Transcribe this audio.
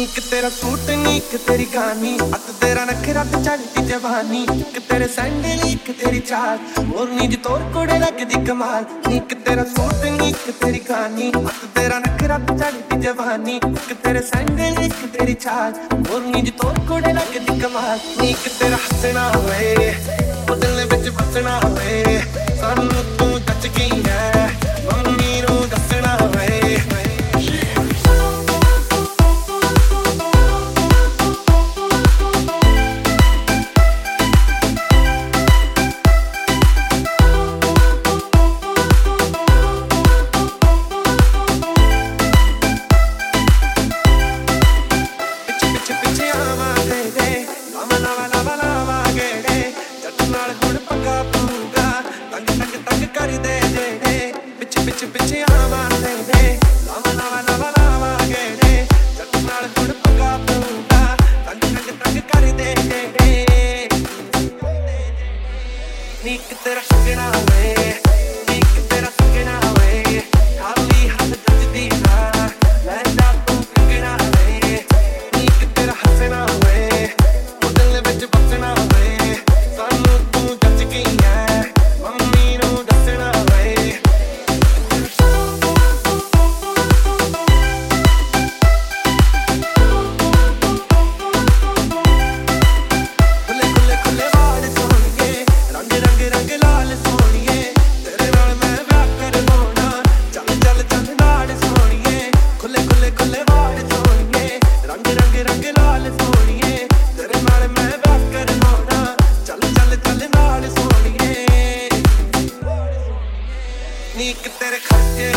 नीक तेरा सूट नीक तेरी कहानी अत तेरा नखरा ते चढ़ती जवानी नीक तेरे सैंडल नीक तेरी चाल मोरनी जी तोर कोड़े लगदी कमाल नीक तेरा सूट नीक तेरी कहानी अत तेरा नखरा ते चढ़ती जवानी नीक तेरे सैंडल नीक तेरी चाल मोरनी जी तोर कोड़े लगदी कमाल नीक तेरा हसना होए ओ दिल विच बसना होए सानू तू टच गई है मम्मी नू दसना होए नीक तेरा सजना वे नीक तेरा सजना वे खाली हाथ टचदी ना लैंदा तू पिकना वे नीक तेरा हसना वे ओ दिल विच बसना वे सानू तू टच गई है मम्मी नू दसना वे नीक तेरे खर्चे